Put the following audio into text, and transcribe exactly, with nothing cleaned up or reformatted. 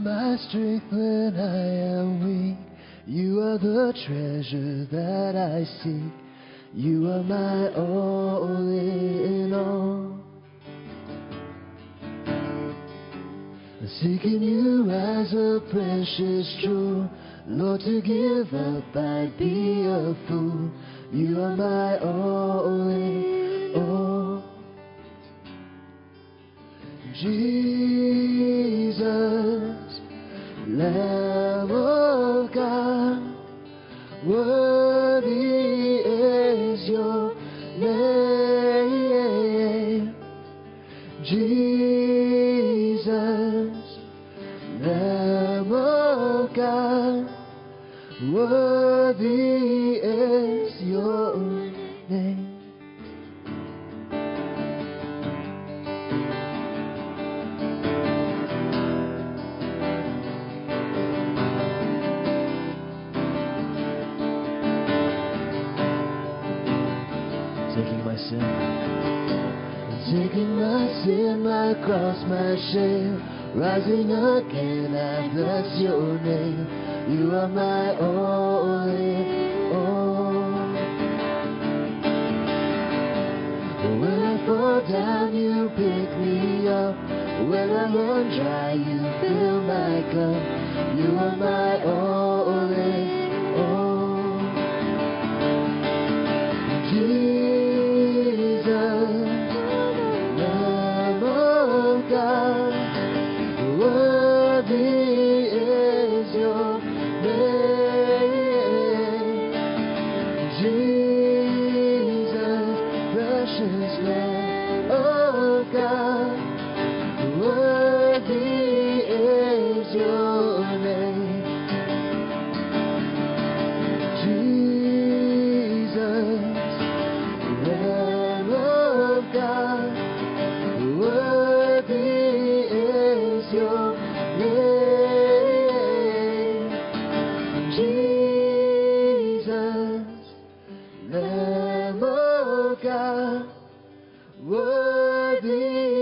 my strength when I am weak. You are the treasure that I seek. You are my all in all. Seeking you as a precious jewel, Lord, to give up I'd be a fool. You are my all in all. Jesus, Lamb of God, worthy is your name. Jesus, Lamb of God, worthy is your name. Taking my sin, taking my sin, my cross, my shame, rising again, I bless your name. You are my all in all. When I fall down, you pick me up. When I run dry, you fill my cup. You are my all in all. Jesus, Lamb of God, worthy is your name. Jesus, precious Lamb of God, worthy is your name. Jesus, Lamb of God, worthy is your name. Jesus, Lamb of God, worthy